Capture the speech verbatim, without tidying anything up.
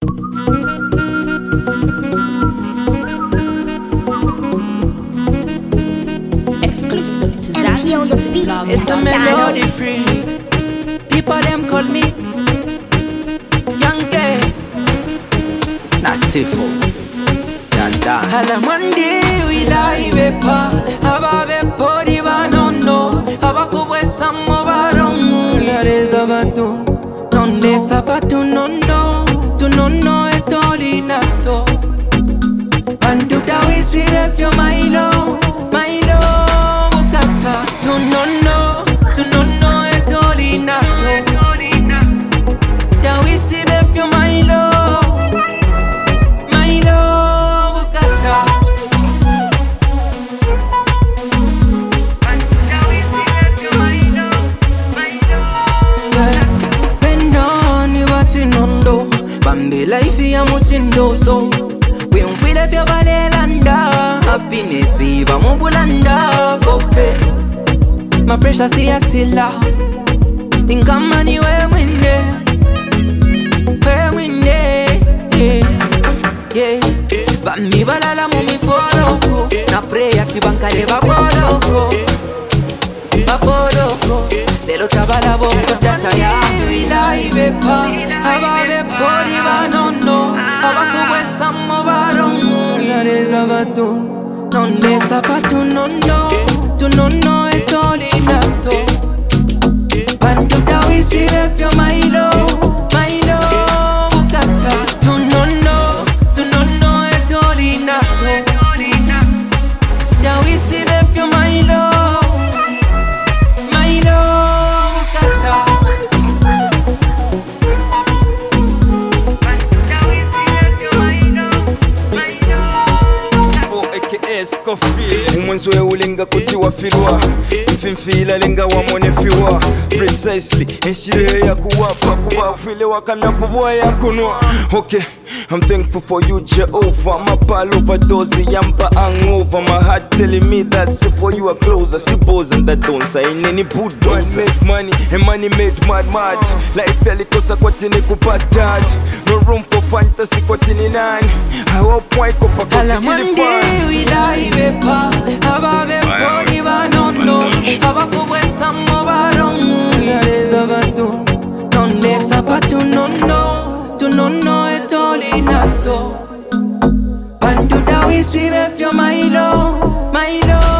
Exclusive to Zazzy on the beat. It's the melody free. People them call me Young Gay Nasifo Dandan Hala Monday we lie bepa Aba bepo di banono Aba kubwe samo barongo Zare zabatu Nonde sapatu nono Tu nono e toli nato Bandu dawi sire fio mailo Mailo bukata Tu nono Tu nono e toli nato Dawi sire fio mailo Mailo bukata Dawi sire fio mailo Mailo Pendo ni wati nondo Bambi life ya muchindoso We unfile fyo balelanda Happiness iba mubulanda Pope My pressure see a silla Inkamani we mwinde We mwinde Yeah, yeah Bambi balala mumi foloko Na pray ati bankale baboloko Baboloko Lelo tabala boko tasha ya Wila ibepa Aba bepo di banono Aba kubwe samo barongo Zare zabatu Nonde sapatu nono Tu nono e toli nato Bantu dawi sire fio mailo Mailo bukata Tu nono Tu nono e toli nato Dawi sire fio mailo Mailo bukata Dawi sire fio mailo Mailo Sifo aka Scofield Umwenzo ya ulinga kutiwa filwa Mfimfila linga wa mwone fiwa Precisely Enshire ya kuwapa kuwa File wakamya kubwa ya kunwa Okay I'm thankful for you Jehovah My pal overdose yamba hangover My heart telling me that so for you are closer Suppose and that don't say in any bulldozer Make money and money made mad mad Life yalikosa kwa tini kupatad No room for fantasy kwa tini nani I hope waiko pa kosi Hala Monday we lie bepa Aba bepo di banono Aba kubwe samo barongo Zare zabatu Nonde sapatu nono Tu nono e toli nato Bantu dawi sive fio mailo Mailo